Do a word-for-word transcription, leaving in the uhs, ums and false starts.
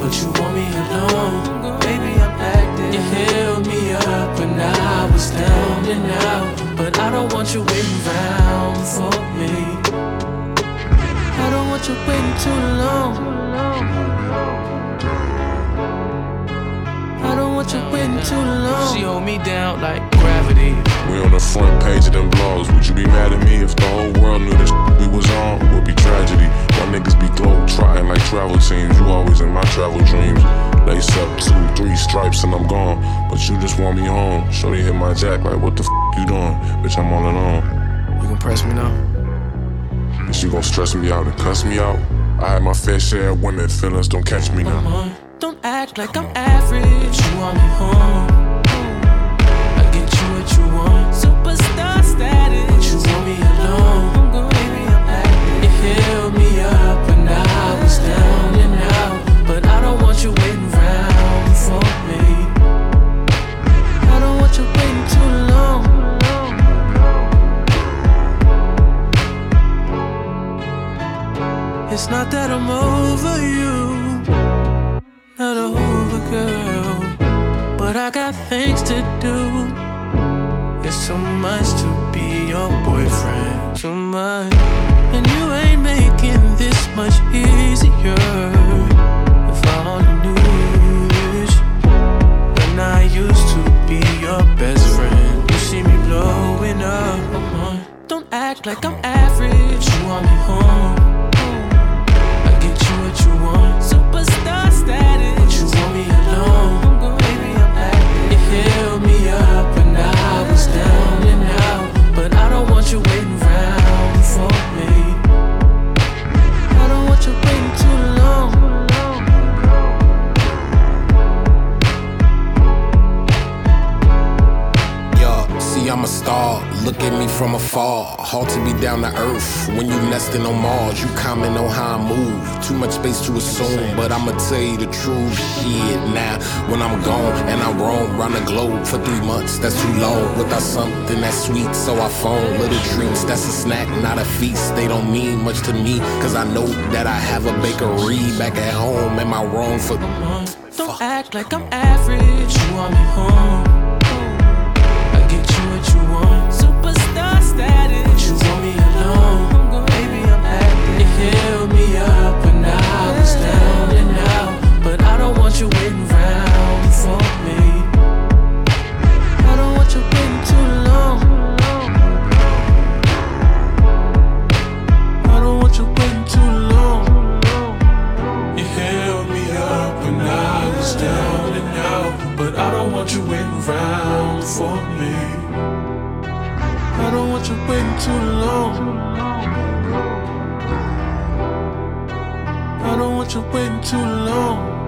but you want me alone. Baby, I'm acting. You held me up when I was down and out, but I don't want you waiting around for me. I don't want you waiting too long. I don't want you waiting too long. She hold me down like gravity. We on the front page of them blogs. Would you be mad at me if the whole world knew this we was on? It would be tragedy. My niggas be globe trotting like travel teams. You always in my travel dreams. Lace up two, three stripes and I'm gone, but you just want me home. Shorty hit my jack like, what the f you doing? Bitch, I'm all alone. You gon' press me now? Is you gon' stress me out and cuss me out? I had my fair share of women, feelings don't catch me now. Uh-huh. Don't act like I'm average. You want me home. I get you what you want. Superstar status. But you want me alone. Baby, I'm acting. You held me up when I was down and out, but I don't want you waiting around for me. I don't want you waiting too long. It's not that I'm over you, not over, girl, but I got things to do. It's so much to be your boyfriend, too much, and you ain't making this much easier. If I only knew this, when I used to be your best friend. You see me blowing up, uh-huh. Don't act like I'm average. You want me home. What you want, superstar status, but you want me alone. Baby, I'm acting. You held me up when I was down and out, but I don't want you waiting around for me. I don't want you waiting too long. Yo, see I'm a star, look at me from afar. Hard to be down to earth when you nesting on Mars. You comment on how I move, too much space to assume, but I'ma tell you the truth. Shit, now when I'm gone and I roam round the globe for three months, that's too long. Without something that's sweet, so I phone little treats. That's a snack, not a feast. They don't mean much to me, cause I know that I have a bakery back at home. Am I wrong for? Uh-huh. Don't Fuck. Act like I'm average. You want me home. I get you what you want. Superstar status. But you want me alone. Baby, I'm acting. You held me up when I was down and out, but I don't want you waiting around for me. I don't want you waiting too long. I don't want you waiting too long. You held me up when I was down and out, but I don't want you waiting around for me. I don't want you waiting too long. I don't want you waiting too long.